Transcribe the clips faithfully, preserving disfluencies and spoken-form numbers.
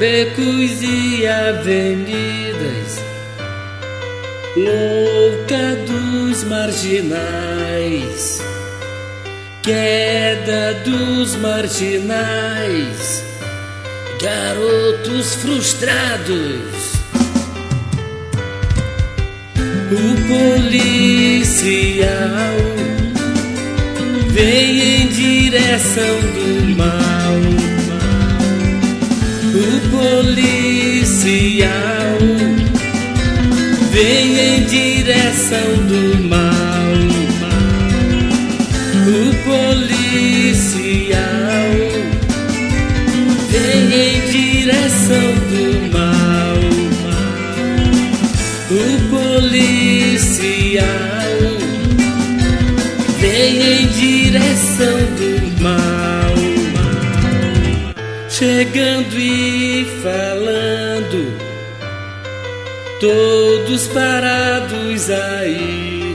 becos e avenidas, louca dos marginais, queda dos marginais, garotos frustrados. O policial vem em direção do mal. O policial vem em direção do mal. O policial vem em direção do mal. O policial vem em direção do mal, chegando e falando, todos parados aí.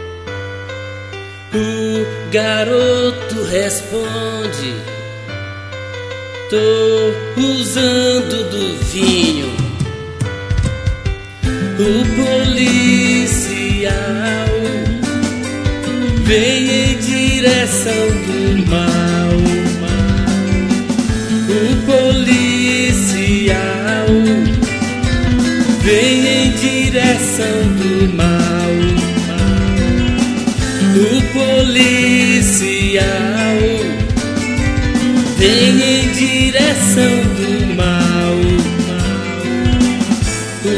O garoto responde: tô usando do vinho. O policial vem em direção do mal. O policial vem em direção do mal. O policial vem em direção do mal. O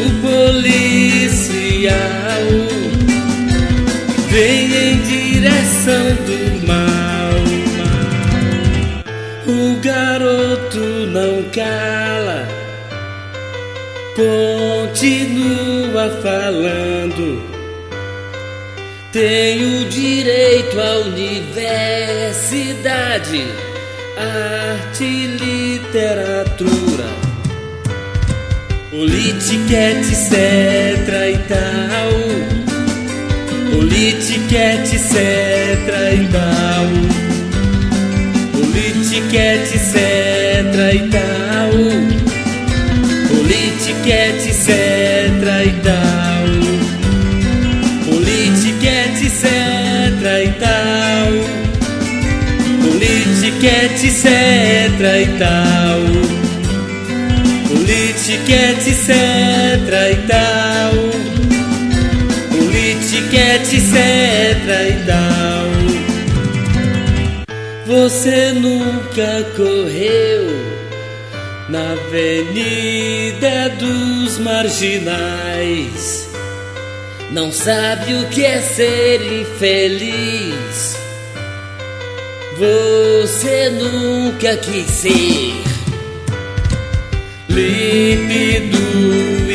policial vem em direção do mal. O garoto não cala, continua falando: tenho direito à universidade, arte e literatura, política, etc e tal, política, etc e tal, política, etc e tal, política, etc e tal, política, etc e tal, política, etc e tal, política, etc e tal, política, etc e tal. Você nunca correu na avenida dos marginais, não sabe o que é ser infeliz. Você nunca quis ser límpido,